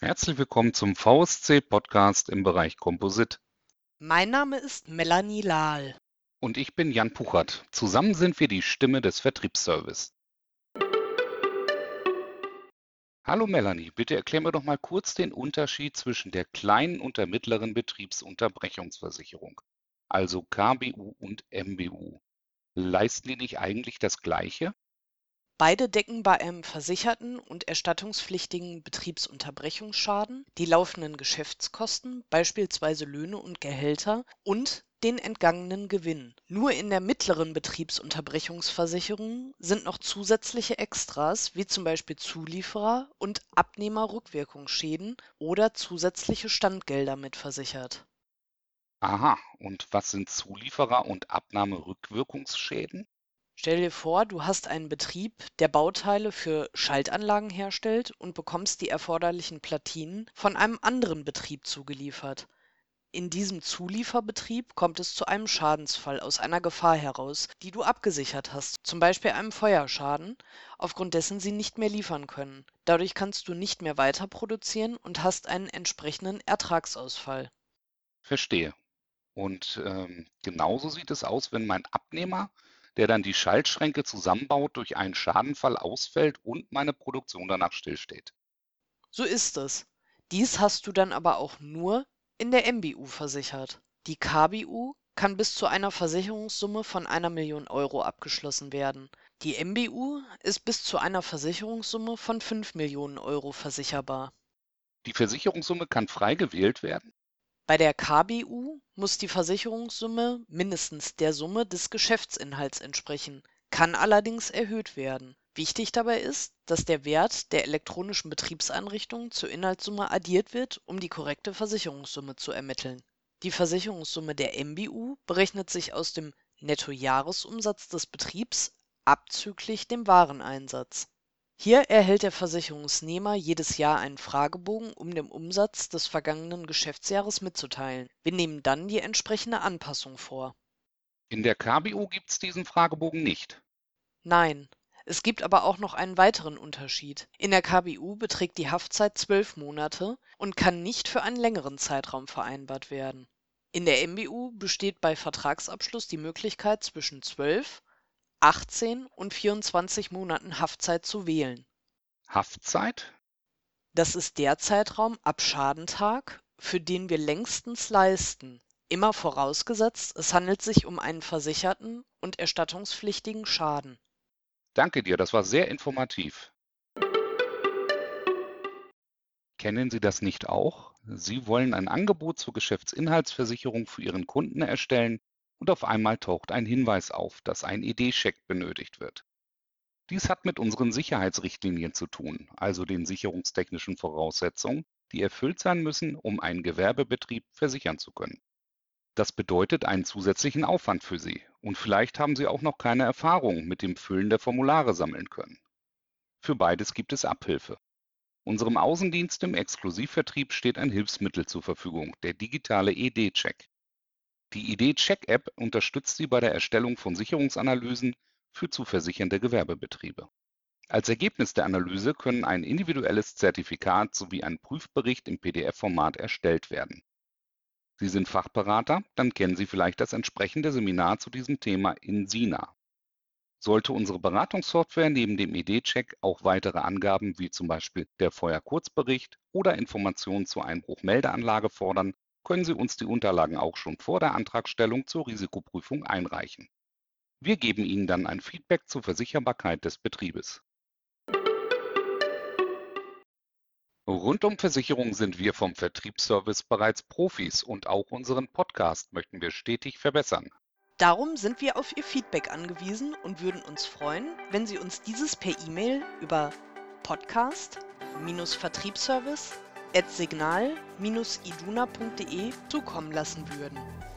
Herzlich willkommen zum VSC-Podcast im Bereich Composite. Mein Name ist Melanie Lahl. Und ich bin Jan Puchert. Zusammen sind wir die Stimme des Vertriebsservice. Hallo Melanie, bitte erklär mir doch mal kurz den Unterschied zwischen der kleinen und der mittleren Betriebsunterbrechungsversicherung, also KBU und MBU. Leisten die nicht eigentlich das Gleiche? Beide decken bei einem versicherten und erstattungspflichtigen Betriebsunterbrechungsschaden die laufenden Geschäftskosten, beispielsweise Löhne und Gehälter, und den entgangenen Gewinn. Nur in der mittleren Betriebsunterbrechungsversicherung sind noch zusätzliche Extras wie zum Beispiel Zulieferer- und Abnehmerrückwirkungsschäden oder zusätzliche Standgelder mitversichert. Aha, und was sind Zulieferer- und Abnahmerückwirkungsschäden? Stell dir vor, du hast einen Betrieb, der Bauteile für Schaltanlagen herstellt und bekommst die erforderlichen Platinen von einem anderen Betrieb zugeliefert. In diesem Zulieferbetrieb kommt es zu einem Schadensfall aus einer Gefahr heraus, die du abgesichert hast, zum Beispiel einem Feuerschaden, aufgrund dessen sie nicht mehr liefern können. Dadurch kannst du nicht mehr weiter produzieren und hast einen entsprechenden Ertragsausfall. Verstehe. Und genauso sieht es aus, wenn mein Abnehmer, der dann die Schaltschränke zusammenbaut, durch einen Schadenfall ausfällt und meine Produktion danach stillsteht. So ist es. Dies hast du dann aber auch nur in der MBU versichert. Die KBU kann bis zu einer Versicherungssumme von 1 Million Euro abgeschlossen werden. Die MBU ist bis zu einer Versicherungssumme von 5 Millionen Euro versicherbar. Die Versicherungssumme kann frei gewählt werden. Bei der KBU muss die Versicherungssumme mindestens der Summe des Geschäftsinhalts entsprechen, kann allerdings erhöht werden. Wichtig dabei ist, dass der Wert der elektronischen Betriebseinrichtung zur Inhaltssumme addiert wird, um die korrekte Versicherungssumme zu ermitteln. Die Versicherungssumme der MBU berechnet sich aus dem Nettojahresumsatz des Betriebs abzüglich dem Wareneinsatz. Hier erhält der Versicherungsnehmer jedes Jahr einen Fragebogen, um den Umsatz des vergangenen Geschäftsjahres mitzuteilen. Wir nehmen dann die entsprechende Anpassung vor. In der KBU gibt es diesen Fragebogen nicht. Nein, es gibt aber auch noch einen weiteren Unterschied. In der KBU beträgt die Haftzeit 12 Monate und kann nicht für einen längeren Zeitraum vereinbart werden. In der MBU besteht bei Vertragsabschluss die Möglichkeit, zwischen 12, 18 und 24 Monaten Haftzeit zu wählen. Haftzeit? Das ist der Zeitraum ab Schadentag, für den wir längstens leisten, immer vorausgesetzt, es handelt sich um einen versicherten und erstattungspflichtigen Schaden. Danke dir, das war sehr informativ. Kennen Sie das nicht auch? Sie wollen ein Angebot zur Geschäftsinhaltsversicherung für Ihren Kunden erstellen und auf einmal taucht ein Hinweis auf, dass ein ED-Check benötigt wird. Dies hat mit unseren Sicherheitsrichtlinien zu tun, also den sicherungstechnischen Voraussetzungen, die erfüllt sein müssen, um einen Gewerbebetrieb versichern zu können. Das bedeutet einen zusätzlichen Aufwand für Sie und vielleicht haben Sie auch noch keine Erfahrung mit dem Füllen der Formulare sammeln können. Für beides gibt es Abhilfe. Unserem Außendienst im Exklusivvertrieb steht ein Hilfsmittel zur Verfügung, der digitale ED-Check. Die ED-Check-App unterstützt Sie bei der Erstellung von Sicherungsanalysen für zu versichernde Gewerbebetriebe. Als Ergebnis der Analyse können ein individuelles Zertifikat sowie ein Prüfbericht im PDF-Format erstellt werden. Sie sind Fachberater, dann kennen Sie vielleicht das entsprechende Seminar zu diesem Thema in Sina. Sollte unsere Beratungssoftware neben dem ED-Check auch weitere Angaben wie zum Beispiel der Feuerkurzbericht oder Informationen zur Einbruchmeldeanlage fordern, können Sie uns die Unterlagen auch schon vor der Antragstellung zur Risikoprüfung einreichen. Wir geben Ihnen dann ein Feedback zur Versicherbarkeit des Betriebes. Rund um Versicherungen sind wir vom Vertriebsservice bereits Profis und auch unseren Podcast möchten wir stetig verbessern. Darum sind wir auf Ihr Feedback angewiesen und würden uns freuen, wenn Sie uns dieses per E-Mail über podcast-vertriebsservice@signal-iduna.de zukommen lassen würden.